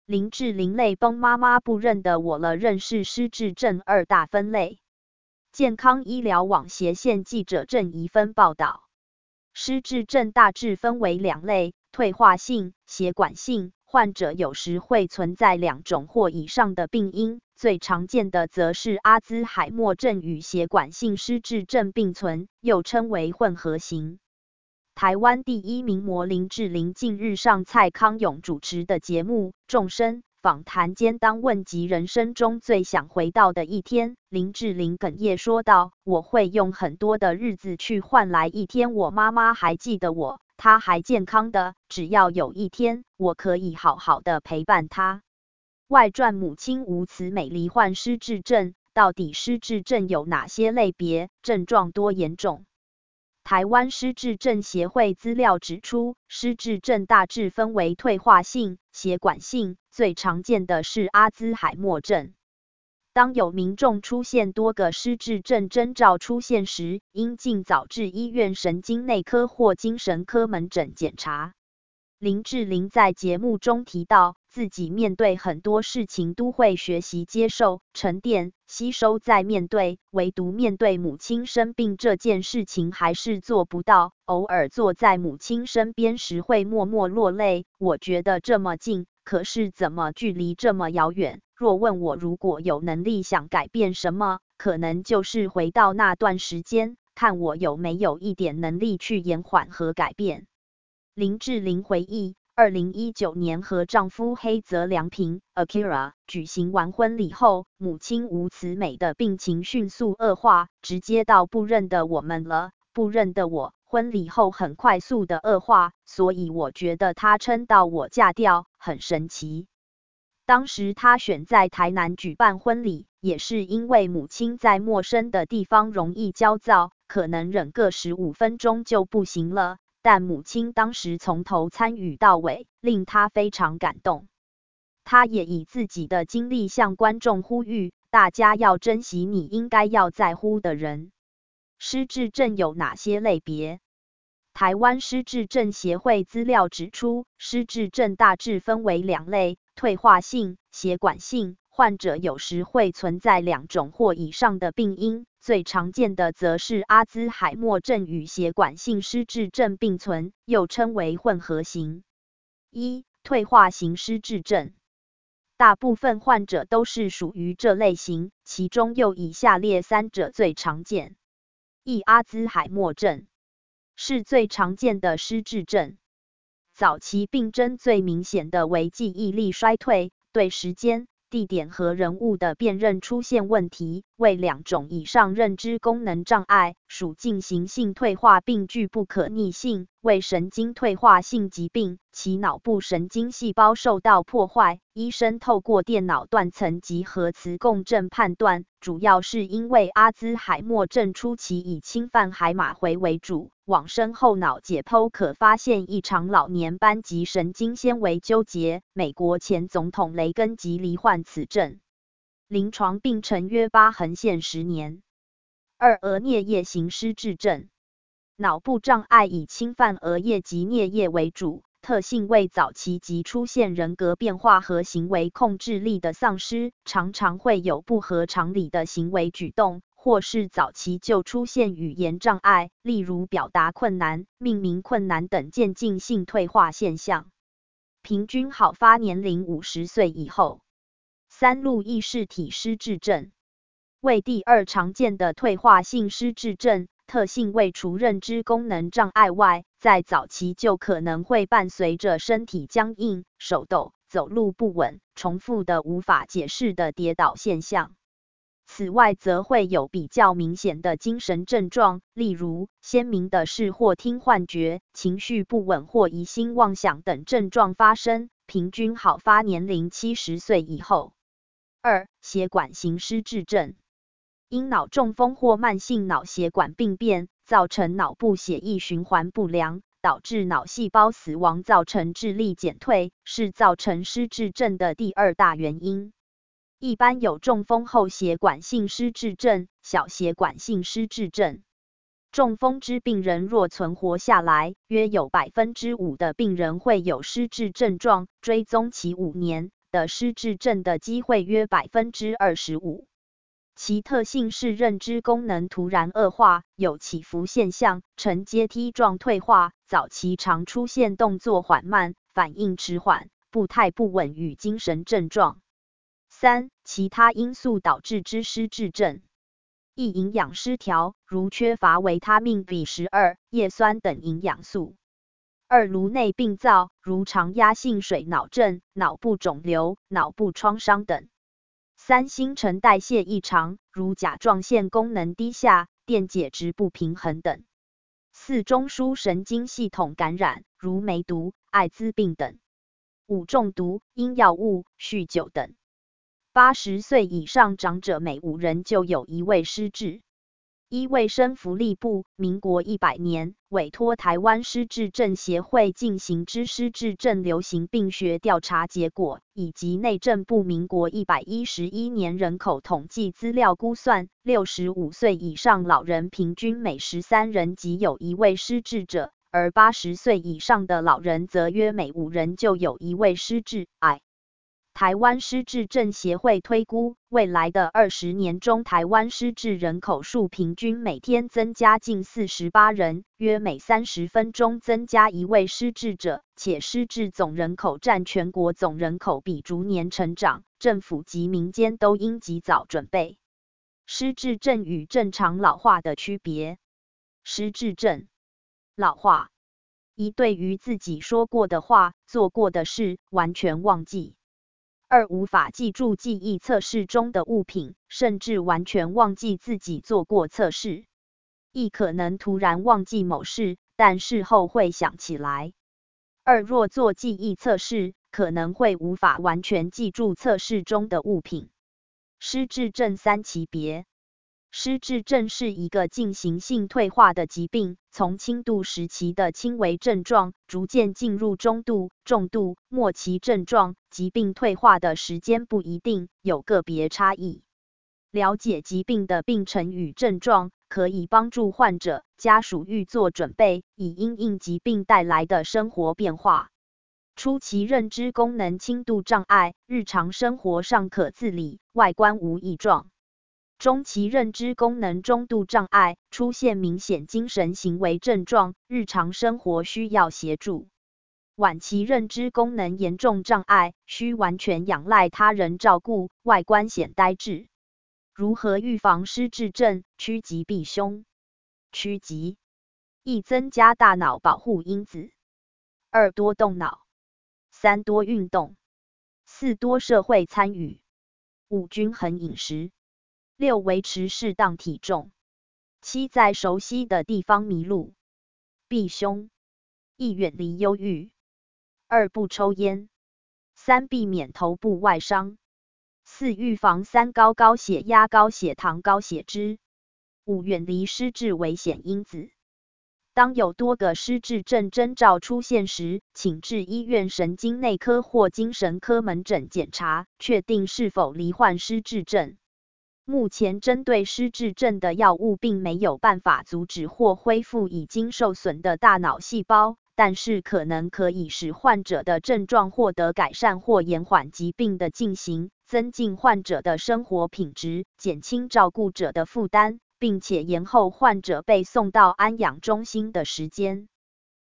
林志玲泪崩，妈妈不认得我了。认识失智症2大分类。健康医疗网斜线记者郑怡芬报道，失智症大致分为2类：退化性、血管性。患者有时会存在2种或以上的病因，最常见的则是阿兹海默症与血管性失智症并存，又称为混合型。台湾第1名模林志玲近日上蔡康永主持的节目《众生》访谈间，当问及人生中最想回到的一天，林志玲哽咽说道：“我会用很多的日子去换来一天我妈妈还记得我，她还健康的，只要有一天我可以好好的陪伴她。”外传母亲吴慈美罹患失智症，到底失智症有哪些类别，症状多严重？台湾失智症协会资料指出，失智症大致分为退化性、血管性，最常见的是阿兹海默症。当有民众出现多个失智症征兆出现时，应尽早至医院神经内科或精神科门诊检查。林志玲在节目中提到，自己面对很多事情都会学习接受、沉淀、吸收再面对，唯独面对母亲生病这件事情还是做不到，偶尔坐在母亲身边时会默默落泪。我觉得这么近，可是怎么距离这么遥远？若问我如果有能力想改变什么，可能就是回到那段时间，看我有没有一点能力去延缓和改变。林志玲回忆，2019年和丈夫黑泽良平 Akira 举行完婚礼后，母亲吴慈美的病情迅速恶化，直接到不认得我们了，不认得我。婚礼后很快速的恶化，所以我觉得她撑到我嫁掉，很神奇。当时她选在台南举办婚礼，也是因为母亲在陌生的地方容易焦躁，可能忍个15分钟就不行了。但母亲当时从头参与到尾，令她非常感动。她也以自己的经历向观众呼吁，大家要珍惜你应该要在乎的人。失智症有哪些类别？台湾失智症协会资料指出，失智症大致分为2类：退化性、血管性。患者有时会存在2种或以上的病因，最常见的则是阿兹海默症与血管性失智症并存，又称为混合型。1、退化型失智症。大部分患者都是属于这类型，其中又以下列3者最常见。1、阿兹海默症是最常见的失智症。早期病征最明显的为记忆力衰退，对时间、地点和人物的辨认出现问题，为2种以上认知功能障碍，属进行性退化并具不可逆性，为神经退化性疾病，其脑部神经细胞受到破坏。医生透过电脑断层及核磁共振判断，主要是因为阿兹海默症初期以侵犯海马回为主，往生后脑解剖可发现异常老年斑及神经纤维纠结。美国前总统雷根即罹患此症，临床病程约疤痕线10年。2、额颞叶型失智症，脑部障碍以侵犯额叶及颞叶为主，特性为早期即出现人格变化和行为控制力的丧失，常常会有不合常理的行为举动，或是早期就出现语言障碍，例如表达困难、命名困难等渐进性退化现象。平均好发年龄50岁以后。3、路易氏体失智症为第2常见的退化性失智症，特性为除认知功能障碍外，在早期就可能会伴随着身体僵硬、手抖、走路不稳、重复的无法解释的跌倒现象。此外，则会有比较明显的精神症状，例如鲜明的视或听幻觉、情绪不稳或疑心妄想等症状发生，平均好发年龄70岁以后。2、血管型失智症因脑中风或慢性脑血管病变，造成脑部血液循环不良，导致脑细胞死亡，造成智力减退，是造成失智症的第2大原因。一般有中风后血管性失智症、小血管性失智症。中风之病人若存活下来，约有5%的病人会有失智症状，追踪期5年。 的失智症的机会约25%。其特性是认知功能突然恶化，有起伏现象，呈阶梯状退化，早期常出现动作缓慢、反应迟缓、步态不稳与精神症状。3. 其他因素导致之失智症。一、营养失调，如缺乏维他命 B12、叶酸等营养素。2. 颅内病灶，如常压性水脑症、脑部肿瘤、脑部创伤等。3. 新陈代谢异常，如甲状腺功能低下、电解质不平衡等。4. 中枢神经系统感染，如梅毒、艾滋病等。5. 中毒、因药物、酗酒等。80岁以上长者每5人就有1位失智。卫生福利部民国100年委托台湾失智症协会进行之失智症流行病学调查结果，以及内政部民国111年人口统计资料估算，65岁以上老人平均每13人即有1位失智者，而80岁以上的老人则约每5人就有1位失智癌。台湾失智症协会推估，未来的20年中，台湾失智人口数平均每天增加近48人，约每30分钟增加1位失智者，且失智总人口占全国总人口比逐年成长，政府及民间都应及早准备。失智症与正常老化的区别。失智症，老化，一、对于自己说过的话、做过的事完全忘记。2. 无法记住记忆测试中的物品，甚至完全忘记自己做过测试。亦可能突然忘记某事，但事后会想起来。2. 若做记忆测试，可能会无法完全记住测试中的物品。失智症3级别。失智症是一个进行性退化的疾病，从轻度时期的轻微症状，逐渐进入中度、重度、末期症状，疾病退化的时间不一定，有个别差异。了解疾病的病程与症状，可以帮助患者、家属预做准备，以因应疾病带来的生活变化。初期认知功能轻度障碍，日常生活尚可自理，外观无异状。中期认知功能中度障碍，出现明显精神行为症状，日常生活需要协助。晚期认知功能严重障碍，需完全仰赖他人照顾，外观显呆滞。如何预防失智症？趋吉避凶。趋吉：一、增加大脑保护因子。2. 多动脑。3. 多运动。4. 多社会参与。5. 均衡饮食。6. 维持适当体重。7. 在熟悉的地方迷路。避凶： 1. 远离忧郁。2. 不抽烟。3. 避免头部外伤。4. 预防3高血压、高血糖、高血脂。5. 远离失智危险因子。当有多个失智症征兆出现时，请至医院神经内科或精神科门诊检查，确定是否罹患失智症。目前针对失智症的药物并没有办法阻止或恢复已经受损的大脑细胞，但是可以使患者的症状获得改善或延缓疾病的进行，增进患者的生活品质，减轻照顾者的负担，并且延后患者被送到安养中心的时间。